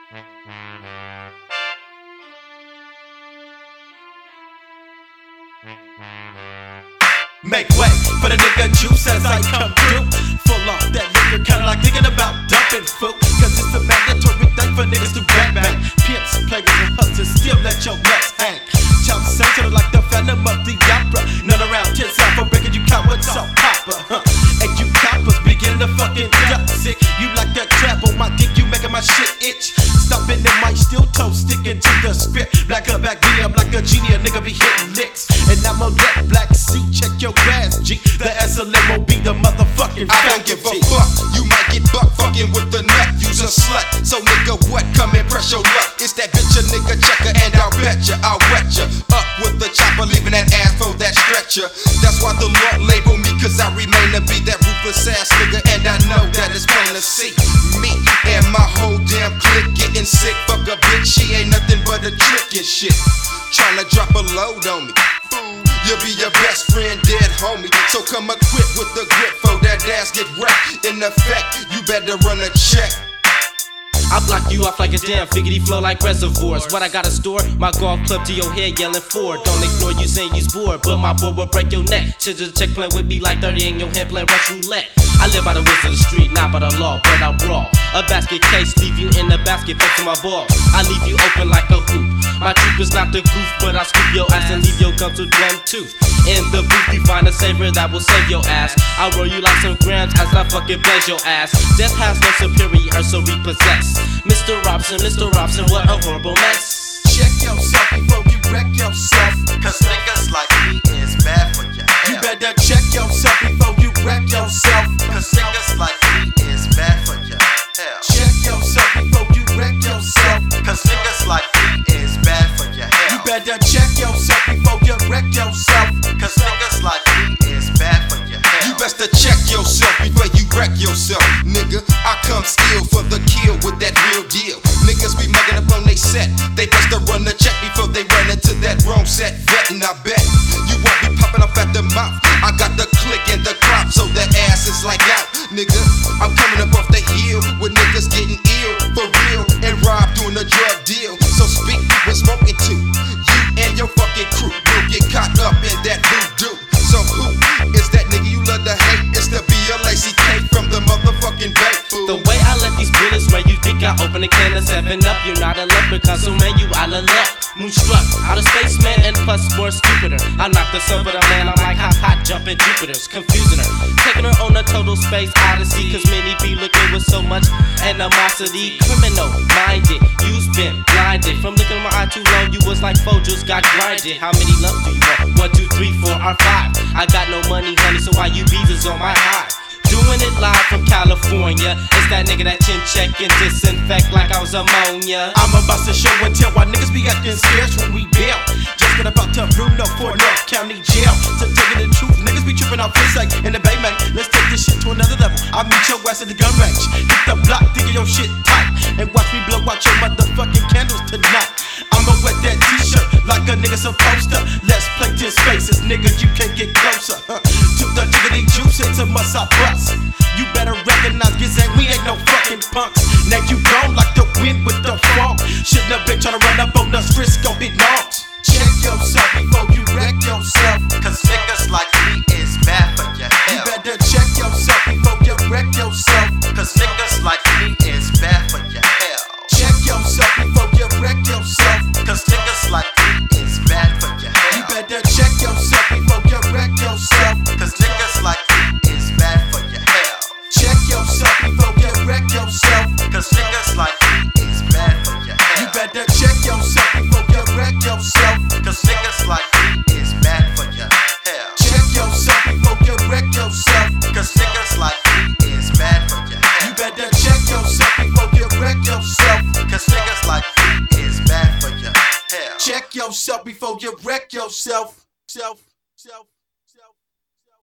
Make way for the nigga juice as I come through. Full off that nigga, kinda like thinking about dumping food. Cause it's a mandatory thing for niggas to bang bang. Pimps, players, and hustlers still let your nuts hang. Chop sensitive like the Phantom of the Opera. None around 10 south for breaking you cowards so proper, And you coppers beginning to fucking duck sick. You like that trap on my dick, you making my shit itch. Stopping the mic, still toe sticking to the script. Black up, back me up like a genie, a nigga be hitting licks. And I'ma let Black C check your grass, G. The SLM will be the motherfucking I don't give a fuck, you might get buck fucking with the nut, you's a slut. So nigga what, come and press your luck. It's that bitch a nigga checker and I'll betcha, I'll wet ya. Up with the chopper, leaving that ass for that stretcher. That's why the Lord label me, cause I remain to be that ruthless ass nigga. And I know that it's plain to see. Me and my whole damn clique getting sick. Fuck a bitch, she ain't nothing but a trick and shit. Tryna drop a load on me. You'll be your best friend, dead homie. So come equipped with the grip for that ass get wrecked. In effect, you better run a check. I block you off like a damn figgity flow like reservoirs. What I gotta store? My golf club to your head yelling for. Don't ignore you saying you's bored, but my boy will break your neck. Shit just check playing with me like 30 in your head playing Rush Roulette. I live by the wisdom of the street, not by the law, but I brawl. A basket case, leave you in the basket, face to my ball. I leave you open like a hoop. My troop is not the goof, but I scoop your ass and leave your gums with one tooth. In the booth, you find a savior that will save your ass. I'll roll you like some grams as I fucking blaze your ass. Death has no superior, so repossess. Mr. Robson, what a horrible mess. Check yourself before you wreck yourself. Cause niggas like me is bad for your health. You better check yourself before you wreck yourself. Cause niggas like me is bad for your health. Check yourself before you wreck yourself. Cause niggas like me is bad for your health. You better check yourself before you wreck yourself. Cause niggas like me is bad for your health. You best to check yourself before you wreck yourself, nigga. I come still for the kill with that real deal. Niggas be mugging up on they set. They best to run the check before they run into that wrong set. Vetting, I bet you won't be popping off at the mouth. I got the click and the crop, so that ass is like out, nigga. I'm coming up off the hill with niggas getting ill for real and Rob doing a drug deal. So speak with smoking too. You and your fucking crew will get caught up in that voodoo. So who is that nigga you love to hate? It's the BLACK from the motherfucking bank fool. The way I let these bullets where you think I open a can of 7-Up. You're not a leprechaun, so man, you out of luck. Moonstruck, out of space man, and plus more stupider. I knock the sun for the man, I'm like hot jumping Jupiters, confusing her, taking her on a total space odyssey. Cause many be looking with so much animosity. Criminal minded, you's been blinded. From looking in my eye too long, you was like Folgers got grinded. How many loves do you want? 1, 2, 3, 4, or 5. I got no money, honey, so why you beavers on my high? Doing it live from California. It's that nigga that chin check and disinfect like I was ammonia. I'm about to show and tell why niggas be acting scarce when we bail. Just got about to Bruno for North County Jail. To tell you the truth, niggas be tripping off this like in the Bay man. Let's take this shit to another level. I'll meet your ass at the gun range. Hit the block, dig your shit tight, and watch me blow out your motherfucking candles tonight. I'ma wet that t-shirt like a nigga supposed to. Let's play this spaces, nigga, you can't get closer. To the jiggity juice, it's a must I bust. You better recognize this ain't, we ain't no fucking punks. Now you gone like the wind with the fog. Shouldn't have been tryna run up on us, Frisco hit knocks. Check yourself before you wreck yourself. Cause niggas like me is bad for your You health. better check yourself before you wreck yourself. Cause niggas like me is bad for your health. Check yourself before you wreck yourself. Cause niggas like me is bad for your You health. better check yourself before you wreck yourself. Cause niggas like me is bad for your health. Check yourself before you wreck yourself. Cause niggas like me is bad for your You health. better check yourself before you wreck yourself. Cause niggas like me is bad for your health. Check yourself before you wreck yourself. Cause niggas like me is bad for your You health. better check yourself before you wreck yourself. Cause niggas like me is bad for your health. Check yourself before you wreck yourself. Self.